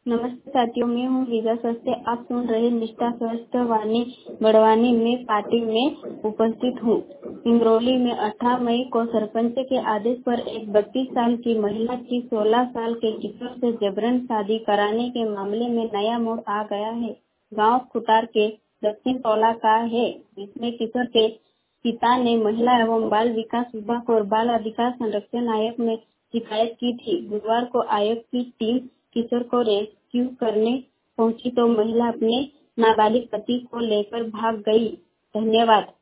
नमस्ते साथियों, मैं हूँ विजय सस्ते। आप सुन रहे निष्ठा स्वस्थ वाणी बड़वानी में पार्टी में उपस्थित हूँ। सिंगरौली में 18 मई को सरपंच के आदेश पर एक 32 साल की महिला की 16 साल के किशोर से जबरन शादी कराने के मामले में नया मोड़ आ गया है। गांव खुटार के दक्षिण टोला का है, जिसमें किशोर के पिता ने महिला एवं बाल विकास विभाग और बाल अधिकार संरक्षण आयोग में शिकायत की थी। बुधवार को आयोग की टीम किशोर को रेस्क्यू करने पहुंची तो महिला अपने नाबालिग पति को लेकर भाग गई। धन्यवाद।